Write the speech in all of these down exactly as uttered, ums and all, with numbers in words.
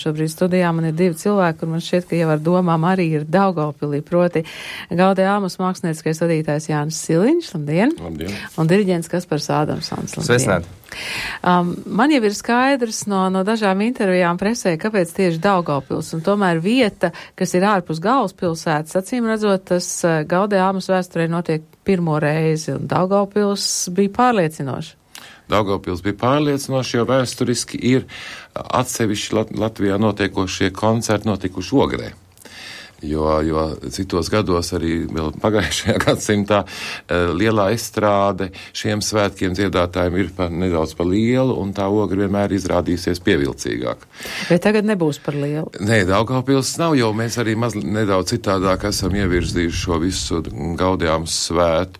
Šobrīd studijā man ir divi cilvēki, kur man šķiet, ka jau ar domām arī ir Daugavpilī, proti Gaudeāmus mākslinieckais vadītājs Jānis Siliņš, labdien, labdien. Un diriģents Kaspars Ādamsons, labdien. Sveicināti. Um, man jau ir skaidrs no, no dažām intervijām presē, kāpēc tieši Daugavpils, un tomēr vieta, kas ir ārpus galvaspilsētas, acīm redzot, tas Gaudeāmus vēsturē notiek pirmo reizi, un Daugavpils bija pārliecinoši. Daugavpils bija pārliecinoši, jo vēsturiski ir atsevišķi Lat- Latvijā notiekošie koncerti notikuši Ogrē. Jo, jo citos gados arī vēl pagājušajā gadsimtā lielā estrāde šiem svētkiem dziedātājiem ir pa, nedaudz par lielu, un tā Ogra vienmēr izrādīsies pievilcīgāk. Bet tagad nebūs par lielu. Nē, Daugavpils nav, jo mēs arī maz nedaudz citādāk esam ievirzījuši šo visu Gaudeāmus svētu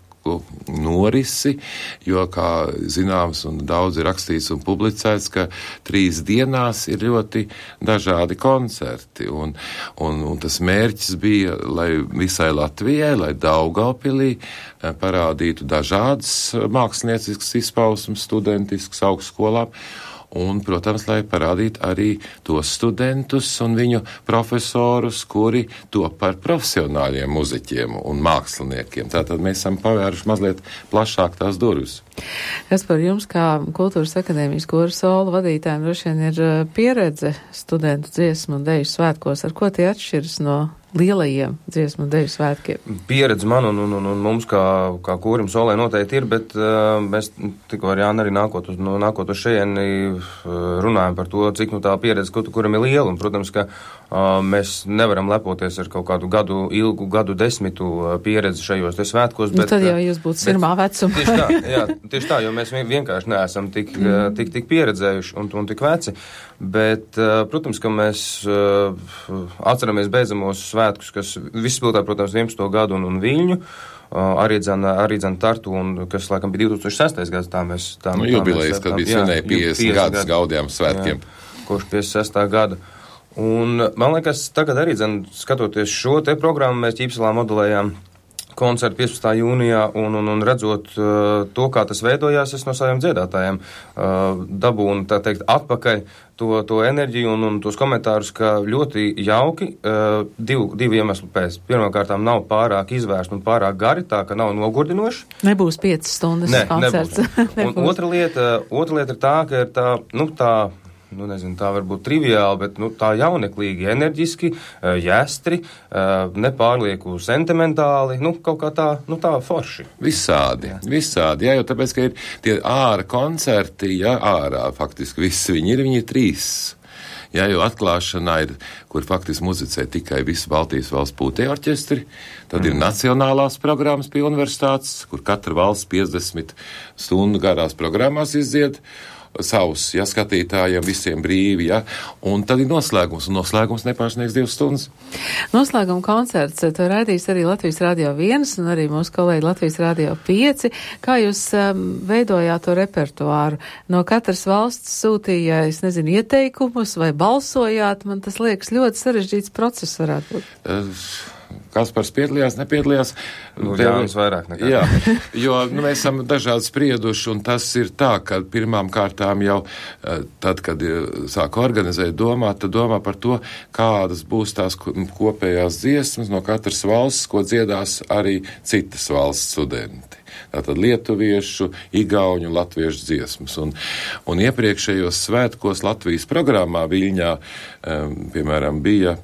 norisi, jo, kā zināms un daudz ir rakstīts un publicēts, ka trīs dienās ir ļoti dažādi koncerti, un, un, un tas mērķis bija, lai visai Latvijai, lai Daugavpilī parādītu dažādas mākslinieciskas izpausmes, studentiskas augstskolām, un, protams, lai parādītu arī tos studentus un viņu profesorus, kuri top par profesionāļiem muziķiem un māksliniekiem. Tātad mēs esam pavēruši mazliet plašāk tās durvis. Kas par jums, kā Kultūras akadēmijas koru solu vadītājiem, droši vien ir pieredze studentu dziesmu un deju svētkos? Ar ko tie atšķiras no lielajiem dziesmu un deju svētkiem? Pieredze man un, un, un, un mums kā, kā korim solē noteikti ir, bet uh, mēs tikko ar Jāni arī nākot uz, no, nākot uz šejieni uh, runājam par to, cik nu tā pieredze, kur, kuram ir liela. Un, protams, ka uh, mēs nevaram lepoties ar kaut kādu gadu, ilgu gadu desmitu uh, pieredzi šajos te svētkos. Nu, bet, tad jau jūs būtu sirmā vecuma. Tieši tā, jā, tieši tā, jo mēs vienkārši neesam tik, mm. tik, tik pieredzējuši un, un tik veci. Bet, uh, protams, ka mēs uh, atceramies beidzamos svētkus, kas vispiltā, protams, vienpadsmito gadu un, un Viļņu, uh, arī dzen, arī dzen Tartu, un kas, laikam, bija divi tūkstoši sestais gads, tā mēs... Tā, nu, jubilejas, kad bija svinēja piecdesmit gadus Gaudeāmus svētkiem. Jā, kopš piecdesmit sestā gada. Un, man liekas, tagad arī, dzen, skatoties šo te programmu, mēs Ķīpselā modelējām koncertu piecpadsmitā jūnijā, un, un, un redzot uh, to, kā tas veidojās, es no saviem dziedātājiem uh, dabūnu, tā teikt, atpakaļ to, to enerģiju un, un tos komentārus, ka ļoti jauki uh, divu, divu iemeslu pēc. Pirmkārtām nav pārāk izvērst un pārāk gari, tā ka nav nogurdinoši. Nebūs piecas stundas ne, koncerts. Nebūs. Un otra lieta, otra lieta ir tā, ka ir tā, nu tā, nu nezinu, tā varbūt triviāli, bet nu, tā jauneklīgi, enerģiski, jāstri, nepārlieku sentimentāli, nu kaut kā tā, nu tā forši. Visādi, jā. visādi, jā, jo tāpēc, ka ir tie āra koncerti, jā, ārā faktiski visi viņi ir, viņi ir trīs. Jā, jo atklāšanā ir, kur faktiski muzicē tikai visi Baltijas valsts pūtēju orķestri, tad mm. ir nacionālās programmas pie universitātes, kur katra valsts piecdesmit stundu garās programmās izdzied savus, ja, skatītājiem visiem brīvi, ja, un tad ir noslēgums, un noslēgums nepārsniegs divas stundas. Noslēguma koncerts, to raidīs arī Latvijas Rādio viens un arī mūsu kolēģi Latvijas Rādio pieci. Kā jūs um, veidojāt to repertuāru? No katras valsts sūtīja, es nezinu, ieteikumus vai balsojāt? Man tas liekas ļoti sarežģīts process varētu būt. Uh, Kaspars piedalījās, nepiedalījās. Nu, Jānis vairāk nekā. Jā, jo nu, mēs esam dažādi sprieduši, un tas ir tā, ka pirmām kārtām jau tad, kad sāk organizēt domāt, tad domā par to, kādas būs tās kopējās dziesmas no katras valsts, ko dziedās arī citas valsts studenti. Tātad lietuviešu, igauņu, latviešu dziesmas. Un, un iepriekšējos svētkos Latvijas programmā Viļņā, um, piemēram, bija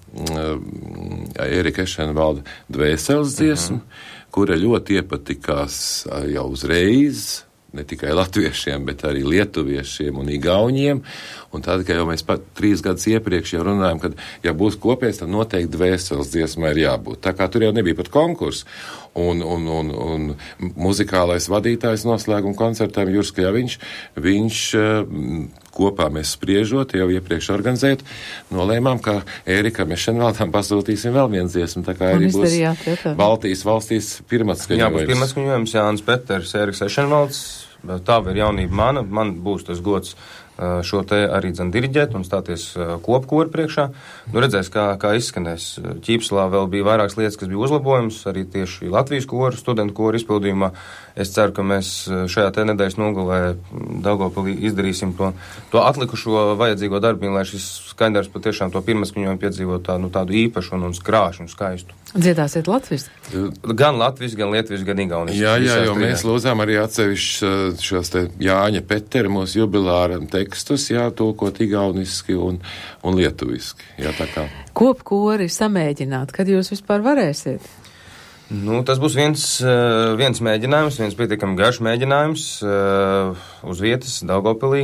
um, Erika Ešenvalda Dvēseles dziesma, uh-huh. kura ļoti iepatikās jau uzreiz, ne tikai latviešiem, bet arī lietuviešiem un igauņiem. Un tad, ka jau mēs pat trīs gadus iepriekš jau runājam, ka, ja būs kopējs, tad noteikti Dvēseles dziesmai ir jābūt. Tā kā tur jau nebija pat konkurss. Un, un, un, un muzikālais vadītājs noslēguma koncertām Juris Kļaviņš, viņš kopā mēs spriežot, jau iepriekš organizēt, nolēmām, ka Ērikam Ešenvaldam pasūtīsim vēl vienu dziesmu, tā kā arī būs Baltijas valstīs pirmatskaņojums. Jā, būs pirmatskaņojums Jānis Peters, Ēriks Ešenvalds, tā ir jaunība mana, man būs tas gods šo te arī dzen diriģēt un stāties kopkoru priekšā. Nu, redzēs, kā, kā izskanēs. Ķīpselā vēl bija vairākas lietas, kas bija uzlabojums, arī tieši Latvijas koru, studentu koru izpildījumā. Es ceru, ka mēs šajā te nedēļas nogalē Daugavpilī izdarīsim to, to atlikušo vajadzīgo darbiņu, lai šis skaņdarbs patiešām to pirmaskaņojumu piedzīvot tā, nu, tādu īpašu un, un skrāšu un skaistu. Dziedāsiet latviski? Gan latviski, gan lietviski, gan igaunis. Jā, jā, jo mēs lūdzām arī atsevišķi šos te Jāņa Petera mūsu jubilāra tekstus, jā, tulkot igauniski un, un lietuviski. Jā, tā kā. Kopkori samēģināt, kad jūs vispār varēsiet? Nu, tas būs viens, viens mēģinājums, viens pietiekami garš mēģinājums uz vietas Daugavpilī.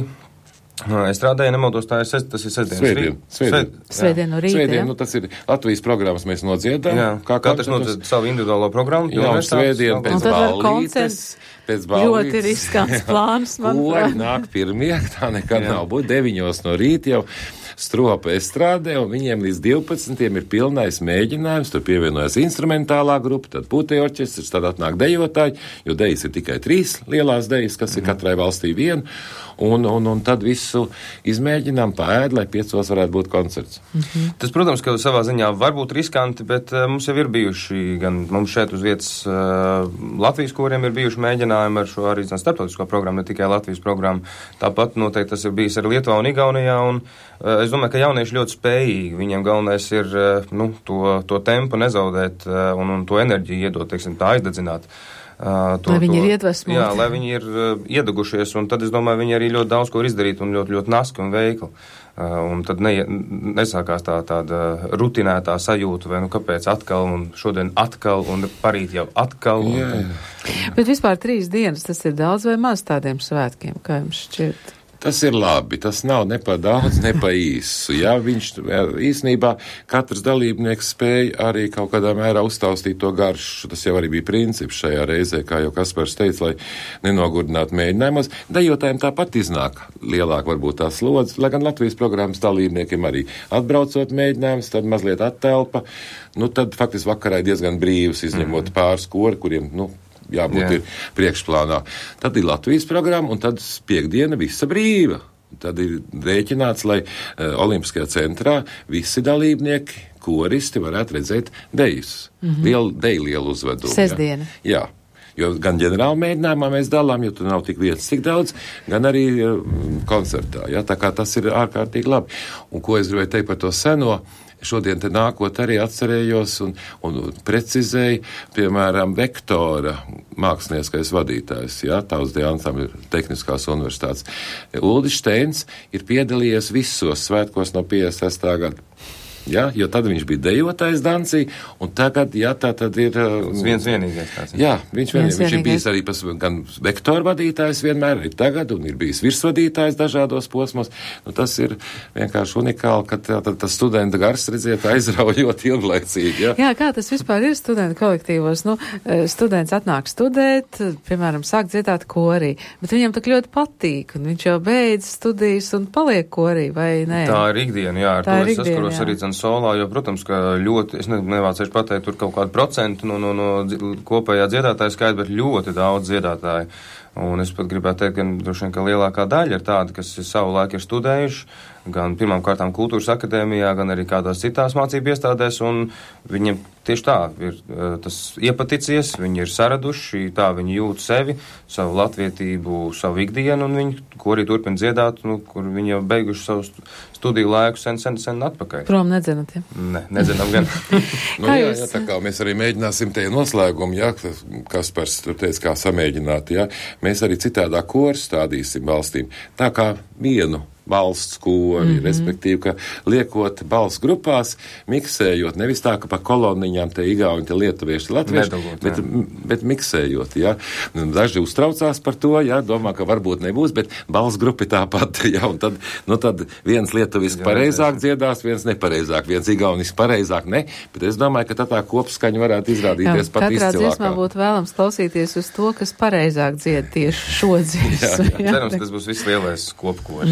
Es strādāju, nemaldos, tā ir, ses, tas ir sestdienas Svētdien. Svētdien. Svētdien no rīta, Svētdien, jā? nu, tas ir Latvijas programmas, mēs nodziedām. Jā, kā katrs nodzied savu individuālo programmu. Jā, un svētdien pēc ballītes. Pēc ballītes. Ļoti riskants plāns, manuprāt. Kori nāk pirmie, tā nekad nav būt, deviņos no rīta jau stropa estrādē, un viņiem līdz divpadsmitiem ir pilnais mēģinājums, tur pievienojas instrumentālā grupa, tad puteja orķestrs, tad atnāk dejotāji, jo dejas ir tikai trīs lielās dejas, kas ir katrai valstī viena, un, un, un tad visu izmēģinām paēd, lai piecos varētu būt koncerts. Mhm. Tas, protams, ka savā ziņā var būt riskanti, bet uh, mums jau ir bijuši, gan mums šeit uz vietas uh, Latvijas koriem ir bijuši mēģinājumi ar šo arī starptautisko programmu, ne tikai Latvijas programmu. Tāpat noteikti tas ir bijis ar Lietuvā un Igaunijā, un uh, es domāju, ka jaunieši ļoti spējīgi. Viņiem galvenais ir uh, nu, to, to tempu nezaudēt uh, un, un to enerģiju iedot, teiksim, tā aizdedzināt. Uh, to, lai viņi to, ir iedvesmoti. Jā, lai viņi ir uh, iedegušies, un tad, es domāju, viņi arī ļoti daudz ko ir izdarīt un ļoti, ļoti naski un veikli. Uh, un tad ne, nesākās tā tāda rutinētā sajūta, vai nu kāpēc atkal, un šodien atkal, un parīt jau atkal. Un, Jā. Bet vispār trīs dienas, tas ir daudz vai maz tādiem svētkiem, kā jums šķiet? Tas ir labi, tas nav ne pa daudz, ne pa īsu. Jā, viņš īsnībā katrs dalībnieks spēja arī kaut kādā mērā uztaustīt to garšu. Tas jau arī bija princips šajā reizē, kā jau Kaspars teica, lai nenogurdinātu mēģinājumos. Dejotājiem tāpat iznāk lielāk varbūt tās slodzes, lai gan Latvijas programmas dalībniekiem arī atbraucot mēģinājums, tad mazliet attelpa. Nu, tad faktiski vakarā ir diezgan brīvs, izņemot mm. pāris kori, kuriem, nu, jābūt Jā. ir priekšplānā. Tad ir Latvijas programma, un tad piekdiena visa brīva. Tad ir rēķināts, lai uh, Olimpiskajā centrā visi dalībnieki, koristi varētu redzēt dejus. Mm-hmm. Lielu, deju lielu uzvedumu. Sestdiena. Jā. jā. Jo gan ģenerāla mēģinājumā mēs dalām, jo tur nav tik vietas tik daudz, gan arī uh, koncertā. Jā. Tā kā tas ir ārkārtīgi labi. Un ko es gribēju teikt par to seno, šodien te nākot arī atcerējos un, un precizēju, piemēram, Vektora mākslinieckais vadītājs, jā, Tautsdeja ansambļa Tehniskās universitātes. Uldis Steins ir piedalījies visos svētkos no piecdesmit sestā gada. Ja, jo tad viņš bija dejotājs Dancī, un tagad, jā, tā tad ir... Tas viens vienīgais tāds. Jā, viņš, vienīgais. viņš ir bijis arī pas, gan vektoru vadītājs vienmēr, arī tagad, un ir bijis virsvadītājs dažādos posmos. Nu, tas ir vienkārši unikāli, ka tā, tā, tas studenta gars, redziet, aizraujot ilglaicīgi. Jā. jā, kā tas vispār ir studenta kolektīvos? Nu, students atnāk studēt, piemēram, sāk dziedāt korī, bet viņam tak ļoti patīk, un viņš jau beidz studijas un paliek korī, vai nē? Tā ir ikdiena, jā, ar tā to es saskaros arī solā, jo, protams, ka ļoti, es ne, nevācēšu pateikt, tur kaut kādu procentu no, no, no kopējā dziedātāja skaita, bet ļoti daudz dziedātāju. Un es pat gribētu teikt, ka droši vien, ka lielākā daļa ir tāda, kas savu laiku ir studējuši, gan pirmām kārtām kultūras akadēmijā, gan arī kādās citās mācību iestādēs, un viņiem tieši tā ir tas iepaticies, viņi ir saraduši, tā viņi jūt sevi, savu latvietību, savu ikdienu, un viņi, ko arī turpina dziedāt, nu, kur viņi jau beiguši savu studiju laiku sen, sen, sen atpakaļ. Prom nedzinat, ja? Ne, nedzinām gan. nu, jā, jā, tā kā mēs arī mēģināsim tie noslēgumi, jā, Kaspars tur teica, kā samēģināt, jā, mēs arī citādā koru stādīsim valstīm, tā kā vienu valsts kori, mm-hmm. respektīvi, ka liekot balss grupās, miksējot, nevis tā, ka pa koloniņām te igauņi, te lietuvieši, latvieši, Nedalot, bet, bet miksējot, jā. Daži uztraucās par to, jā, domā, ka varbūt nebūs, bet balss grupi tāpat, jā, un tad, nu tad viens lietuviski pareizāk dziedās, viens nepareizāk, viens igaunis pareizāk, ne, bet es domāju, ka tā tā kopskaņa varētu izrādīties jā, pat izcilākā. Katrā dziesmā būtu vēlams klausīties uz to, kas pareizāk dzied tieši šo dziesmu. jā, jā. Cerams, tas būs viss lielais kopkors. Mm-hmm.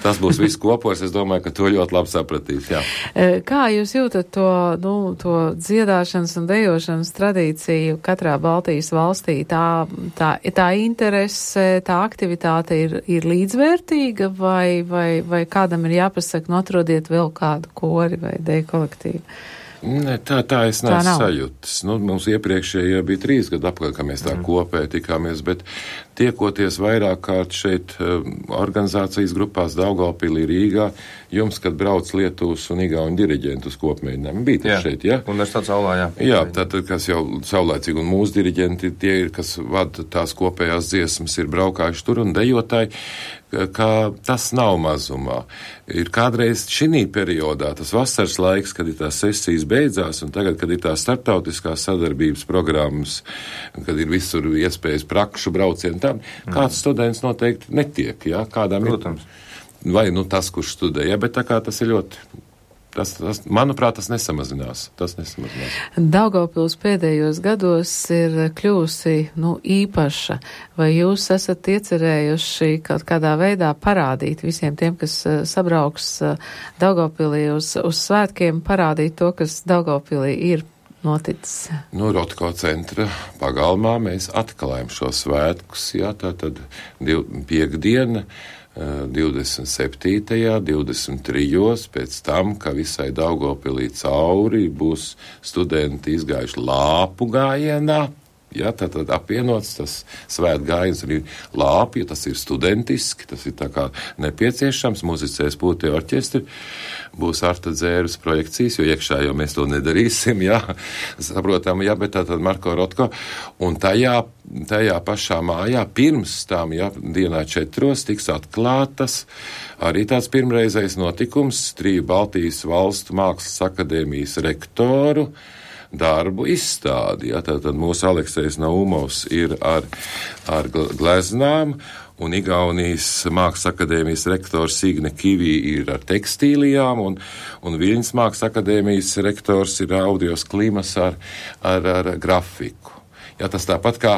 tas būs viss kopos, es domāju, ka to ļoti labi sapratīs, jā. Kā jūs jūtat to, nu, to dziedāšanas un dejošanas tradīciju katrā Baltijas valstī? Tā, tā, tā interese, tā aktivitāte ir, ir līdzvērtīga vai, vai, vai kādam ir jāpasaka, nu, atrodiet vēl kādu kori vai deju kolektīvu? Ne, tā, tā es neesmu sajūtis. Nu, mums iepriekšējie bija trīs gadu apkārt, ka mēs tā mm. kopēji tikāmies, bet tiekoties vairāk kārt šeit organizācijas grupās Daugavpilī, Rīgā, jums, kad brauc Lietuvas un Igauņu diriģentu uz kopmēģinājumu, bija tas šeit, jā? Universitātes aulā, jā. Jā, tātad, kas jau saulēcīgi, un mūsu diriģenti, tie ir, kas vada tās kopējās dziesmas, ir braukājuši tur un dejotāji, ka tas nav mazumā. Ir kādreiz šī periodā, tas vasaras laiks, kad ir tās sesijas beidzās, un tagad, kad ir tās starptautiskās sadarbības programmas, kad ir visur iespējas prakšu braucienu, tam mm. kāds students noteikti netiek, jā, kādām Protams. Ir, vai nu tas, kurš studē, jā, bet tā kā tas ir ļoti, tas, tas, manuprāt, tas nesamazinās, tas nesamazinās. Daugavpils pēdējos gados ir kļūsi, nu, īpaša. Vai jūs esat iecerējuši kaut kādā veidā parādīt visiem tiem, kas uh, sabrauks uh, Daugavpilī uz, uz svētkiem, parādīt to, kas Daugavpilī ir noticis? Nu, Rotko centra pagalmā mēs atklājam šo svētkus, jā, tā tad div, piekdiena, divdesmit septītajā, divdesmit trijos pēc tam, ka visai Daugavpilī cauri būs studenti izgājuši lāpu gājienā. Jā, tā tad apvienots tas svēt gājiens arī lāpi, tas ir studentiski, tas ir tā kā nepieciešams, muzicēs pūtie orķestri, būs Arta Dzēras projekcijas, jo iekšā jau mēs to nedarīsim, jā, saprotam, jā, bet tā tad Marko Rotko, un tajā, tajā pašā mājā pirms tām, jā, dienā četros tiks atklātas arī tāds pirmreizais notikums triju Baltijas valstu mākslas akadēmijas rektoru darbu izstādi. Ja, tātad mūsu Aleksejs Naumovs ir ar, ar gleznām, un Igaunijas Mākslas akadēmijas rektors Signe Kivī ir ar tekstīlijām, un, un Viļņas Mākslas akadēmijas rektors ir Audios Klimas ar, ar, ar grafiku. Jā, tas tāpat kā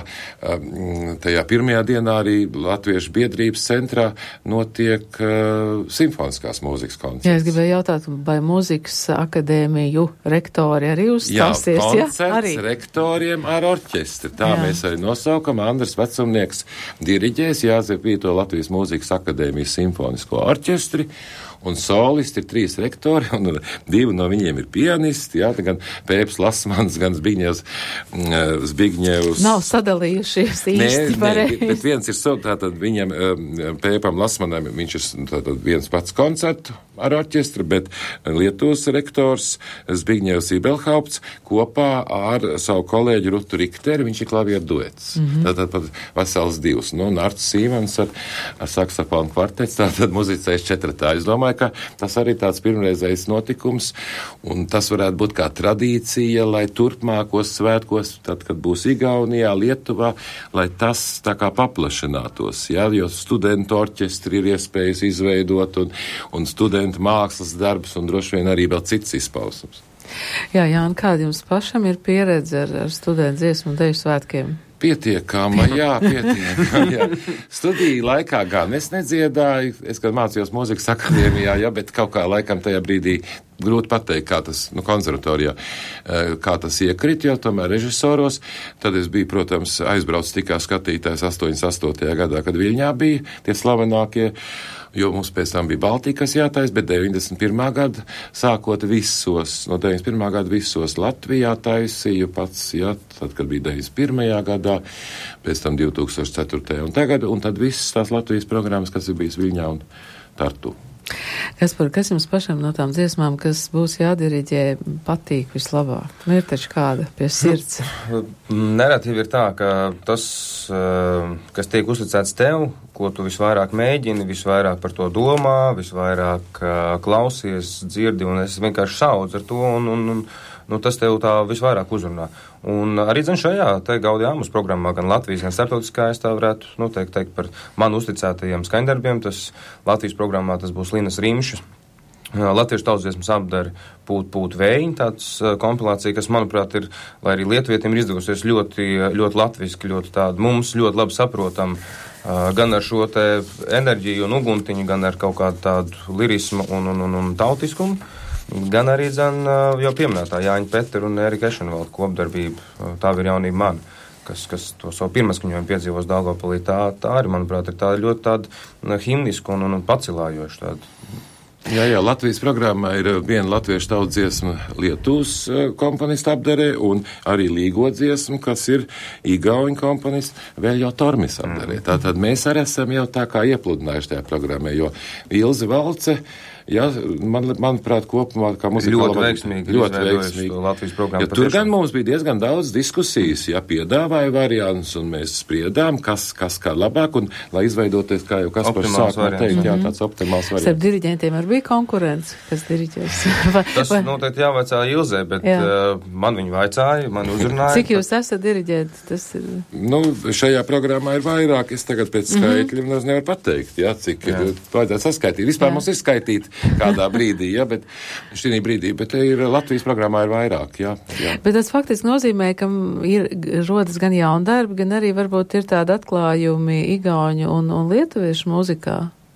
um, tajā pirmajā dienā arī Latviešu biedrības centrā notiek uh, simfoniskās mūzikas koncerts. Jā, es gribēju jautāt, vai mūzikas akadēmiju rektori arī uzstāsies? Jā, koncerts jā, arī. Rektoriem ar orķestri. Tā jā. Mēs arī nosaukam. Andris Vecumnieks diriģēs Jāzep Vīto Latvijas mūzikas akadēmijas simfonisko orķestri. Un solisti ir trīs rektori, un divi no viņiem ir pianisti, jā, gan Pēps Lasmans, gan Zbigņevs, Zbigņevs. Nav sadalījušies īsti pareizi. Nē, bet viens ir, tātad viņam, Pēpam Lasmanam, viņš ir tātad viens pats koncertu ar orķestru, bet Lietuvas rektors Zbigņevs Ibelhaupts kopā ar savu kolēģi Rutu Rikteri, viņš ir klavieru duets. Mm-hmm. Tātad pat vesels divs. Nu, un Arts Sīmans ar, ar saksofonu kvartets, tātad muzicēs četratā. Es domāju, ka tas arī tāds pirmreizējs notikums, un tas varētu būt kā tradīcija, lai turpmākos svētkos, tad, kad būs Igaunijā, Lietuvā, lai tas tā kā paplašinātos, jā, jo studentu orķestri ir iespējas izveidot, un, un studentu mākslas darbs, un droši vien arī vēl cits izpausums. Jā, Jāni, kāda jums pašam ir pieredze ar, ar studentu dziesmu un deju svētkiem? Pietiekama, jā, pietiekama, jā. Studiju laikā gan es nedziedāju, es, kad mācījos mūzikas akadēmijā, jā, bet kaut kā laikam tajā brīdī grūti pateikt, kā tas, nu, konservatorijā, kā tas iekrit, jo tomēr režisoros, tad es biju, protams, aizbraucis tikā skatītājs astoņdesmit astotajā gadā, kad Viļņā bija tie slavenākie, jo mums pēc tam bija Baltija, kas jātais, bet deviņdesmit pirmā gada sākot visos, no deviņdesmit pirmā gada visos Latvijā taisīju pats, jā, tad, kad bija deviņdesmit pirmajā gadā, pēc tam divi tūkstoši ceturtajā un tagad, un tad visas tās Latvijas programmas, kas ir bijis Viļņā un Tartu. Kaspar, kas jums pašam no tām dziesmām, kas būs jādiriģē, patīk vislabāk? Nu, ir taču kāda pie sirds? Nerelatīvi ir tā, ka tas, kas tiek uzticēts tev, ko tu visvairāk mēģini, visvairāk par to domā, visvairāk klausies, dzirdi, un es vienkārši saudzu ar to, un, un, un nu, tas tev tā visvairāk uzrunā. Un arī dzen šajā te Gaudījāmus programmā, gan Latvijas, gan starptautiskā, es tā varētu, nu, teikt, teikt par man uzticētajiem skaņdarbiem. Tas Latvijas programmā tas būs Linas Rimšas Latviešu tautsdziesmas apdari Pūt, pūt vējiņi, tāds kompilācija, kas, manuprāt, ir, lai arī lietuvietiem ir izdevusies ļoti, ļoti latviski, ļoti tādu mums ļoti labi saprotam, gan ar šo te enerģiju un uguntiņu, gan ar kaut kādu tādu lirismu un, un, un, un tautiskumu, gan arī, zan, jau pieminētā Jāņa Petera un Erika Ešenvalda kopdarbība, tā ir jaunība man. Kas, kas to savu pirmaskaņojumu piedzīvos Daugavpilī, tā, tā arī, manuprāt, ir tā ļoti tāda himniska un, un, un pacilājoša tāda. Jā, jā, Latvijas programmā ir viena latviešu tautsdziesma Lietuvas komponista apdarē un arī līgo dziesma, kas ir igauņu komponists Veļo Tormis apdarē. Mm. Tātad mēs arī esam jau tā kā iepludinājuši tajā programmē, jo Ilze Valce, jā, man, manuprāt, kopumā kā muzikāla... Ļoti veiksmīgi. Ļoti veiksmīgi. Latvijas programmu. Ja tur gan mums bija diezgan daudz diskusijas, ja piedāvāja variants, un mēs spriedām, kas, kas kā labāk, un lai izveidoties, kā jau Kaspars sākumā teikt, jā, tāds optimāls variants. Starp diriģentiem arī bija konkurence, kas diriģēs. vai, Tas vai... noteikti jāvaicā Ilzē, bet uh, man viņu vaicāja, man uzrunāja. Cik jūs esat diriģēti? Tas ir... Nu, šajā programmā ir vairāk, es tagad pēc skaitļiem mm-hmm. nevaru pateikt, jā, cik jā. Ir, vajadzētu saskaitīt. Vispār jā. Mums ir skaitīt kādā brīdī, ja, bet šī brīdī, bet ir Latvijas programmā ir vairāk, jā, jā. Bet tas faktiski nozīmē, ka ir rodas gan jaundarbi, gan arī varbūt ir tādi atklājumi igauņu un, un lietuviešu muzikā.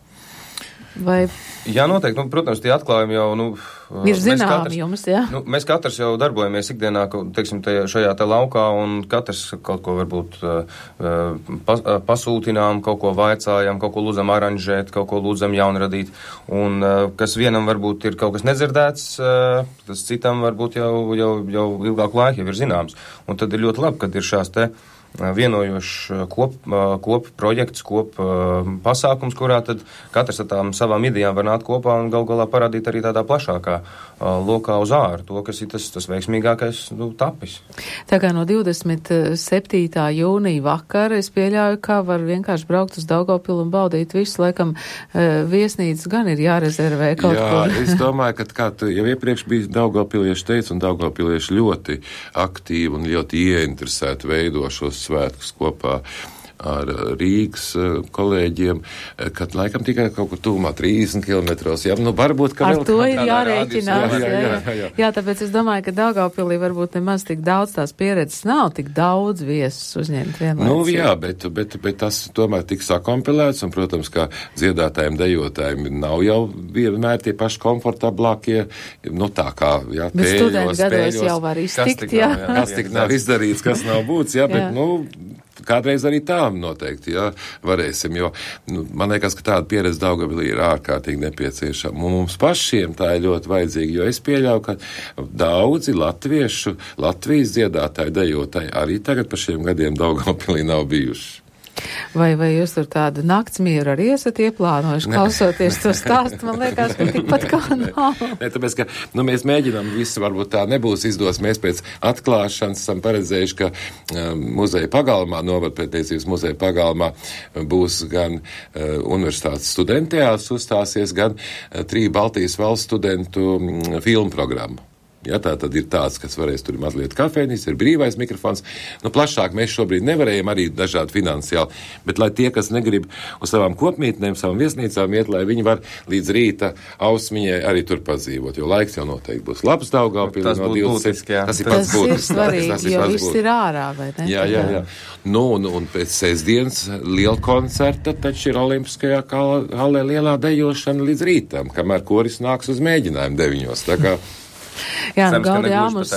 Vai... Jā, noteikti. Nu, protams, tie atklājumi jau, nu... Ir zināmi jums, jā? Nu, mēs katrs jau darbojamies ikdienā, teiksim, te, šajā te laukā, un katrs kaut ko varbūt uh, pas, uh, pasūtinām, kaut ko vaicājam, kaut ko lūdzam aranžēt, kaut ko lūdzam jaunradīt, un uh, kas vienam varbūt ir kaut kas nedzirdēts, uh, tas citam varbūt jau, jau, jau ilgāku laiku jau ir zināms. Un tad ir ļoti labi, kad ir šās te vienojošs kop, kop projekts, kop pasākums, kurā tad katrs ar tām savām idejām var nākt kopā un gal galā parādīt arī tādā plašākā lokā uz āru to, kas ir tas, tas veiksmīgākais, nu, tapis. Tā kā no divdesmit septītā jūnija vakara es pieļauju, kā var vienkārši braukt uz Daugavpilu un baudīt visu, laikam viesnīcas gan ir jārezervē kaut Jā, kur. es domāju, ka kā tu jau iepriekš bija Daugavpilieši teica, un Daugavpilieši ļoti aktīvi un ļoti ieinteresēti veido šos svētkus kopā ar Rīgas kolēģiem, kad laikam tikai kaut kur tūmā trīsdesmit kilometros, jā, nu varbūt, ka ar vēl to ir jārēķinās, jā, jā, jā, jā, jā. jā, tāpēc es domāju, ka Daugavpilī varbūt nemaz tik daudz tās pieredzes nav, tik daudz viesus uzņemt vienlaicīgi. Nu jā, bet, bet, bet tas tomēr tiks sakompilēts, un, protams, kā dziedātājiem, dejotājiem nav jau vienmēr tie paši komfortablākie, nu tā kā, jā, bet pēļos, studentu gados pēļos, jau var iztikt, kas jā. Nav, jā. Kas tik nav izdarīts, kas nav būts, jā, bet, jā. nu, kādreiz arī tā noteikti, jā, varēsim, jo, nu, man liekas, ka tāda pieredze Daugavpilī ir ārkārtīgi nepieciešama. Un mums pašiem tā ir ļoti vajadzīga, jo es pieļauju, ka daudzi latviešu, Latvijas dziedātāji, dejotāji arī tagad pa šiem gadiem Daugavpilī nav bijuši. Vai, vai jūs tur tādu naktsmieru arī esat ieplānojuši, klausoties to stāstu? Man liekas, ka tikpat kā nav. Ne, tāpēc, ka, nu, mēs mēģinām visu, varbūt tā nebūs izdos. Mēs pēc atklāšanas esam paredzējuši, ka um, muzeja pagalmā, novadpētniecības muzeja pagalmā būs gan uh, universitātes studentēās uzstāsies, gan uh, triju Baltijas valsts studentu um, filmu programmu. Ja, tā tad ir tāds, kas varēs tur mazliet kafejnīs, ir brīvais mikrofons. Nu, plašāk mēs šobrīd nevarējam arī dažādi finansiāli, bet lai tie, kas negrib uz savām kopmītnēm, savām viesnīcām iet, lai viņi var līdz rīta ausmiņai arī tur padzīvot, jo laiks jau noteikti būs labs Daugavpilī no divdesmit. Tas ir pats būtiski. Tas ir svarīgi, jo viss ir ārā, vai ne? Jā, jā, jā. Nu, un, un pēc sestdienas liela koncerta, taču ir Olimpiskajā halē lielā dejošana līdz rītam, kamēr koris nāks uz mēģinājumu deviņos. Tā kā Jā, nu, Gaudījāmus,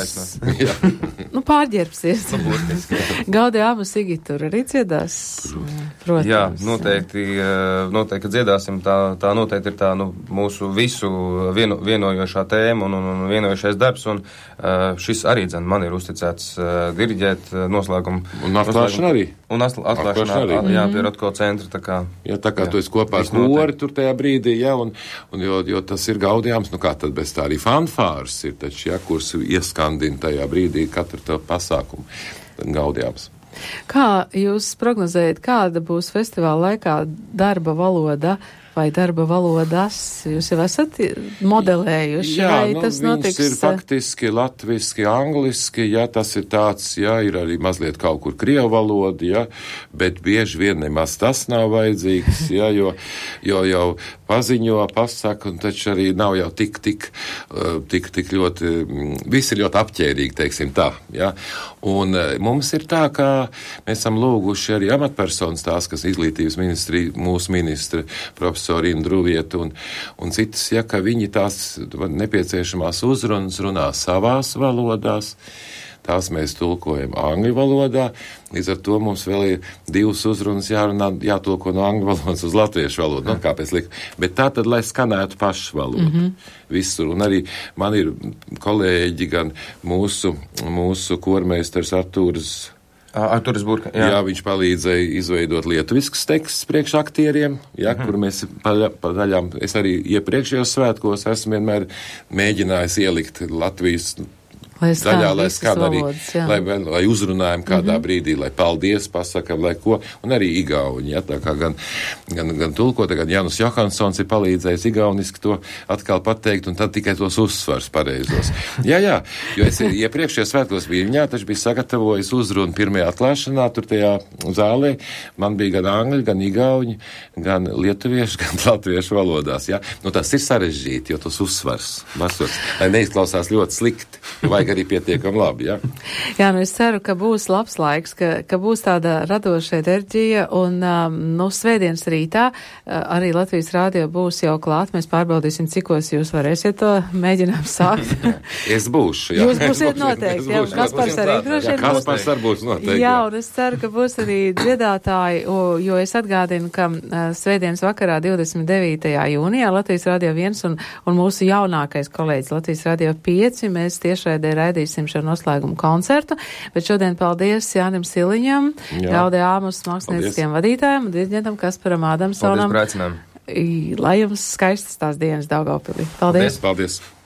nu, pārģērbsies. Gaudījāmus Igi tur arī dziedās, protams. Jā, noteikti, noteikti dziedāsim, tā, tā noteikti ir tā, nu, mūsu visu vieno, vienojošā tēma un, un, un vienojošais darbs, un uh, šis arī, dzen, man ir uzticēts uh, diriģēt uh, noslēgumu. Un atklāšana arī. Un atklāšana arī. Jā, pie Rotko centra, tā kā. Jā, tā kā jā, tu esi kopā ar kori tur tajā brīdī, jā, un, un jo, jo tas ir Gaudījāms, nu kā tad bez tā arī fanfārs ir taču, ja, kurus ieskandina tajā brīdī katru to pasākumu Gaudījāms. Kā jūs prognozējat, kāda būs festivāla laikā darba valoda? vai darba valodas? Jūs jau esat modelējuši, jā, vai nu, tas notiks? Ir faktiski latviski, angliski, ja tas ir tāds, jā, ir arī mazliet kaut kur krievu valoda, jā, bet bieži vien nemaz tas nav vajadzīgs, jā, jo, jo jau paziņo, pasaka, un taču arī nav jau tik, tik, tik, tik ļoti, visi ir ļoti apķērīgi, teiksim tā, jā. Un mums ir tā, ka mēs esam lūguši arī amatpersonas tās, kas izglītības ministri, mūsu ministri, profesori Indruvieta un, un citas, ja, ka viņi tās nepieciešamās uzrunas runā savās valodās, tās mēs tulkojam angļu valodā, līdz ar to mums vēl ir divas uzrunas jārunā, jātulko no angļu valodas uz latviešu valodu, nu, kāpēc likt, bet tā tad, lai skanētu pašu valodu, mm-hmm. visur, un arī man ir kolēģi, gan mūsu, mūsu kormeistars Artūrs, Artūrs Burka, jā. jā, viņš palīdzēja izveidot lietuvisks teksts priekš aktieriem, jā, mm-hmm. kur mēs pa, pa daļām, es arī iepriekšējos svētkos esmu vienmēr mēģinājis ielikt Latvijas Lai daļā, lai skan arī, valodas, lai, lai uzrunājam kādā mm-hmm. brīdī, lai paldies pasakam, lai ko, un arī igauņi, ja, tā kā gan, gan, gan tulkota, gan Janus Johansons ir palīdzējis igauniski to atkal pateikt, un tad tikai tos uzsvars pareizos. Jā, jā, jo es iepriekšējos svētkos Viļņā, taču biju sagatavojis uzrunu pirmajā atklāšanā, tur tajā zālē, man bija gan angļu, gan igauņi, gan lietuviešu, gan latviešu valodās, jā. Nu, tas ir sarežģīti, jo tas uzsvars, vasars, lai neizklausās ļoti slikti, vajag arī pietiekam labi, jā. Jā, nu es ceru, ka būs labs laiks, ka, ka būs tāda radoša enerģija, un, um, nu, svētdienas rītā uh, arī Latvijas rādio būs jau klāt, mēs pārbaudīsim, cikos jūs varēsiet to mēģināt sākt. Es būšu, jā. Jūs būsiet noteikti, jā, Kaspars arī droši vien būs. Kaspars arī būs noteikti, jā. Jā, un es ceru, ka būs arī dziedātāji, jo es atgādinu, ka uh, svētdienas vakarā divdesmit devītajā jūnijā Latvijas rādio viens un, un mūsu jaunākais kolēģis Latvijas rādio pieci, mēs tiešraidē raidīsim šo noslēgumu koncertu, bet šodien paldies Jānim Siliņam, Raudē Āmus mākslinieckiem vadītājiem un diriģentam Kasparam Ādamsonam. Paldies par aicinājumu. Lai jums skaistas tās dienas Daugavpilī. Paldies. Paldies. Paldies.